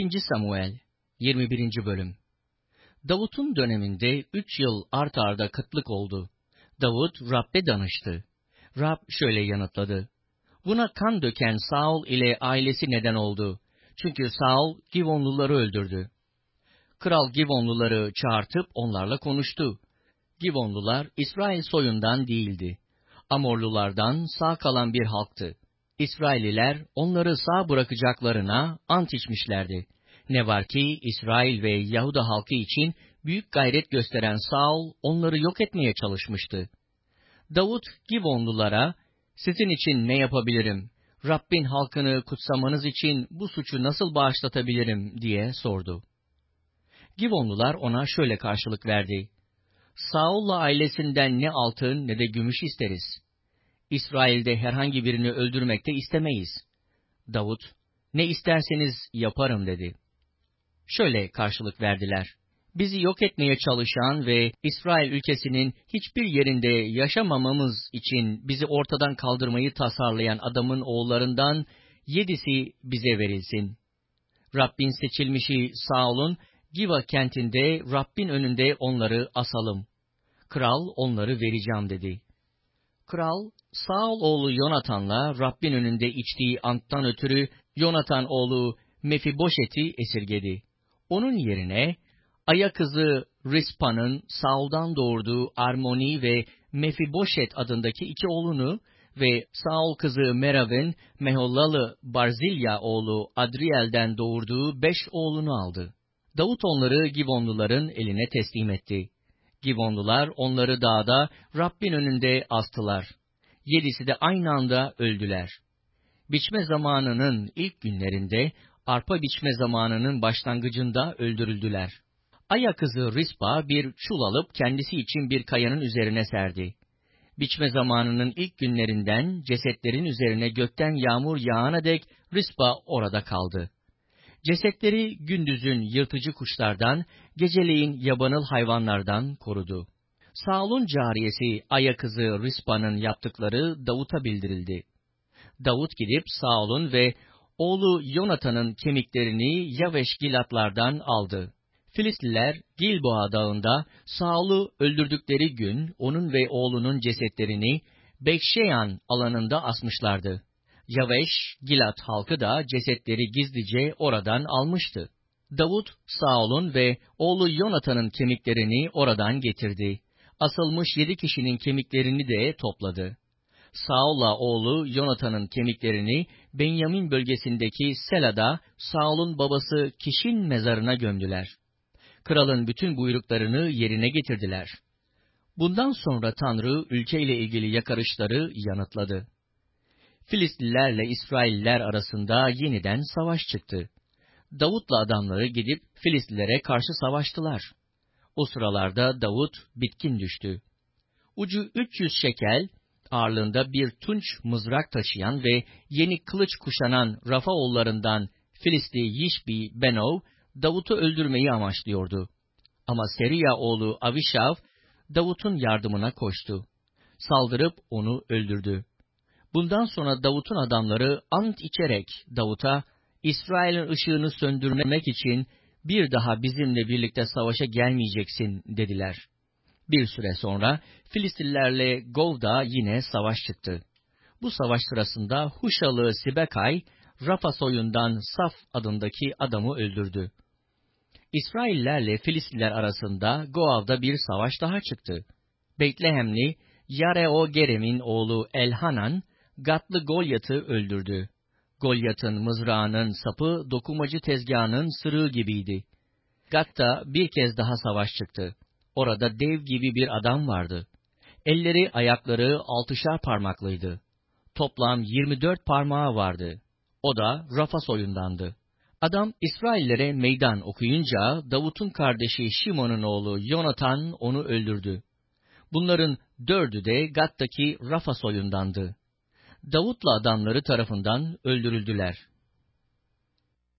2. Samuel 21. Bölüm. Davut'un döneminde 3 yıl art arda kıtlık oldu. Davut Rab'be danıştı. Rab şöyle yanıtladı: Buna kan döken Saul ile ailesi neden oldu. Çünkü Saul Givonluları öldürdü. Kral Givonluları çağırtıp onlarla konuştu. Givonlular İsrail soyundan değildi. Amorlulardan sağ kalan bir halktı. İsrailliler onları sağ bırakacaklarına ant içmişlerdi. Ne var ki İsrail ve Yahuda halkı için büyük gayret gösteren Saul onları yok etmeye çalışmıştı. Davut Givonlulara, sizin için ne yapabilirim, Rabbin halkını kutsamanız için bu suçu nasıl bağışlatabilirim diye sordu. Givonlular ona şöyle karşılık verdi: Saul'la ailesinden ne altın ne de gümüş isteriz. İsrail'de herhangi birini öldürmek de istemeyiz. Davut, ne isterseniz yaparım dedi. Şöyle karşılık verdiler: Bizi yok etmeye çalışan ve İsrail ülkesinin hiçbir yerinde yaşamamamız için bizi ortadan kaldırmayı tasarlayan adamın oğullarından 7'si bize verilsin. Rabbin seçilmişi Saul'un Giva kentinde Rabbin önünde onları asalım. Kral onları vereceğim dedi. Kral, Saul oğlu Yonatan'la Rabbin önünde içtiği anttan ötürü Yonatan oğlu Mefiboşet'i esirgedi. Onun yerine Aya kızı Rispa'nın Saul'dan doğurduğu Armoni ve Mefiboşet adındaki 2 oğlunu ve Saul kızı Merav'in Mehollalı Barzilya oğlu Adriel'den doğurduğu 5 oğlunu aldı. Davut onları Givonluların eline teslim etti. Givonlular onları dağda Rabbin önünde astılar. 7'si de aynı anda öldüler. Biçme zamanının ilk günlerinde, arpa biçme zamanının başlangıcında öldürüldüler. Aya kızı Rispa bir çul alıp kendisi için bir kayanın üzerine serdi. Biçme zamanının ilk günlerinden cesetlerin üzerine gökten yağmur yağana dek Rispa orada kaldı. Cesetleri gündüzün yırtıcı kuşlardan, geceleyin yabanıl hayvanlardan korudu. Saul'un cariyesi Aya kızı Rispa'nın yaptıkları Davut'a bildirildi. Davut gidip Saul'un ve oğlu Yonatan'ın kemiklerini Yaveş Gilatlardan aldı. Filistliler Gilboa dağında Saul'u öldürdükleri gün onun ve oğlunun cesetlerini Bekşeyan alanında asmışlardı. Yaveş Gilat halkı da cesetleri gizlice oradan almıştı. Davut, Saul'un ve oğlu Yonatan'ın kemiklerini oradan getirdi. Asılmış 7 kişinin kemiklerini de topladı. Saul'la oğlu Yonatan'ın kemiklerini Benyamin bölgesindeki Sela'da Saul'un babası Kiş'in mezarına gömdüler. Kralın bütün buyruklarını yerine getirdiler. Bundan sonra Tanrı ülkeyle ilgili yakarışları yanıtladı. Filistlilerle İsrailliler arasında yeniden savaş çıktı. Davut'la adamları gidip Filistlilere karşı savaştılar. O sıralarda Davut bitkin düştü. Ucu 300 şekel, ağırlığında bir tunç mızrak taşıyan ve yeni kılıç kuşanan Rafaoğullarından Filistli Yişbi Benov, Davut'u öldürmeyi amaçlıyordu. Ama Seriya oğlu Avişav, Davut'un yardımına koştu. Saldırıp onu öldürdü. Bundan sonra Davut'un adamları ant içerek Davut'a, İsrail'in ışığını söndürmek için bir daha bizimle birlikte savaşa gelmeyeceksin dediler. Bir süre sonra Filistlilerle Gov'da yine savaş çıktı. Bu savaş sırasında Huşalı Sibekay, Rafa soyundan Saf adındaki adamı öldürdü. İsraillerle Filistliler arasında Goav'da bir savaş daha çıktı. Betlehemli Yareo-Gerem'in oğlu Elhanan, Gatlı Golyat'ı öldürdü. Golyat'ın mızrağının sapı dokumacı tezgahının sırığı gibiydi. Gat'ta bir kez daha savaş çıktı. Orada dev gibi bir adam vardı. Elleri ayakları 6'şar parmaklıydı. Toplam 24 parmağı vardı. O da Rafa soyundandı. Adam İsraillere meydan okuyunca Davut'un kardeşi Şimon'un oğlu Yonatan onu öldürdü. Bunların 4'ü de Gat'taki Rafa soyundandı. Davut'la adamları tarafından öldürüldüler.